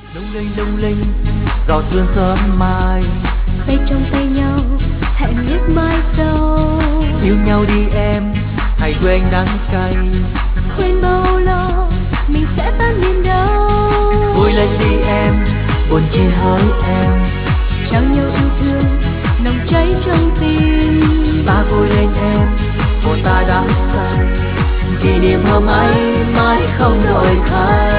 lung linh giọt sương sớm mai, tay trong tay nhau hẹn ước mai sau. Yêu nhau đi em, hãy quên đắng cay, quên bao lo mình sẽ tan biến đâu. vui lên đi em, buồn chi hỡi em, trao nhau yêu thương nồng cháy trong tim. ta vui lên em, hồn ta đã say, kỷ niệm hôm ấy mãi không đổi thay.